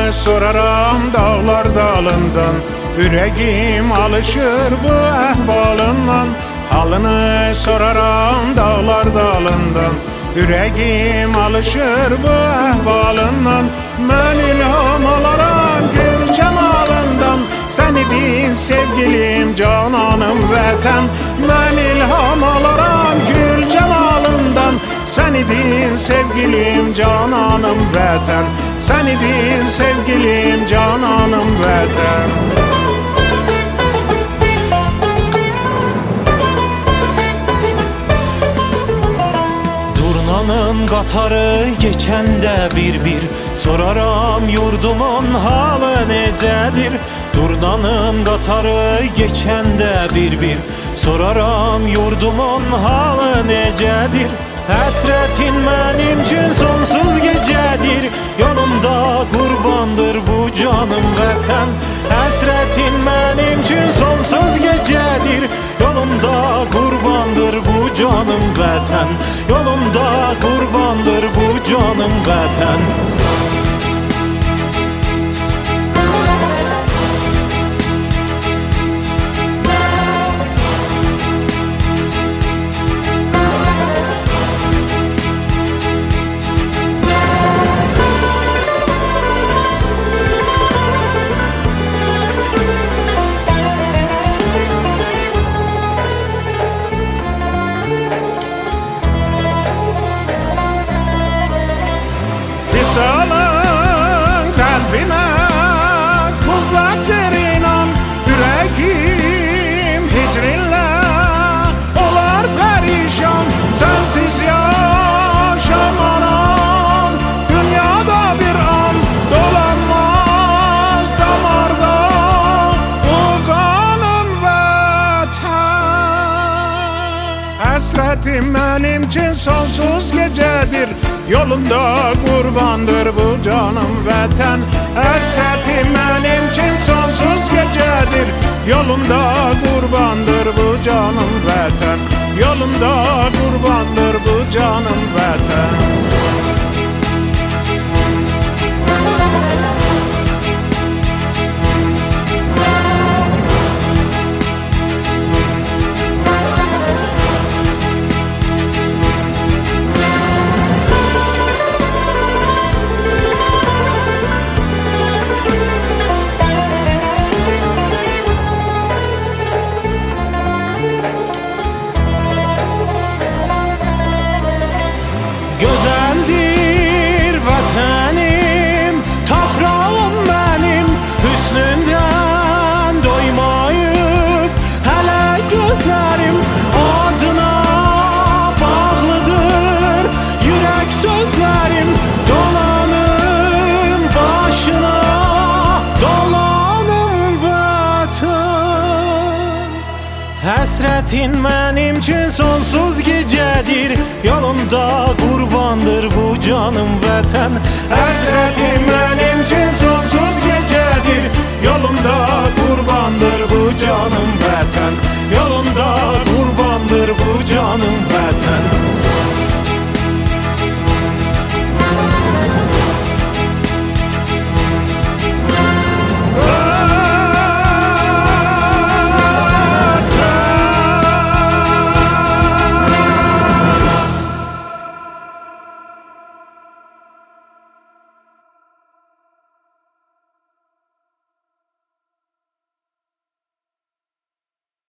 soraram dağlar dalından, yüreğim alışır bu ehvalından. Halını soraram dağlar dalından, yüreğim alışır bu ehvalından. Ben ilham alaram gül cemalından, sen idin sevgilim cananım vətən. Ben ilham alaram gül cemalından, sen idin sevgilim cananım vətən. Sen idin sevgilim cananım vətən. Durnanın qatarı geçəndə bir soraram yurdumun halı necədir. Durnanın qatarı geçəndə bir soraram yurdumun halı necədir. Həsrətin mənim üçün sonsuz gecədir, yolumda qurbandır bu canım vətən. Həsrətin mənim üçün sonsuz gecədir, yolumda qurbandır bu canım vətən. Yolumda qurbandır bu canım vətən. Salın kalbime kuvvetler inan, yüreğim hicrinle olar perişan. Sensiz yaşamaram dünyada bir an, dolanmaz damarda bu kanım vətən. Həsrətim mənim için sonsuz gecedir, yolumda qurbandır bu canım vətən. Həsrətim mənim üçün sonsuz gecədir, yolumda qurbandır bu canım vətən. Yolumda qurbandır bu canım vətən. Gözəldir vətənim, toprağım mənim, hüsnündən doymayıb hələ gözlərim. Adına bağlıdır yürək sözlərim, dolanım başına, dolanım vətən. Həsrətin mənim üçün sonsuz gecədir, yolumda qurbandır bu canım vətən. Həsrətim mənim üçün sonsuz gecədir, yolumda qurbandır bu canım vətən. Yolumda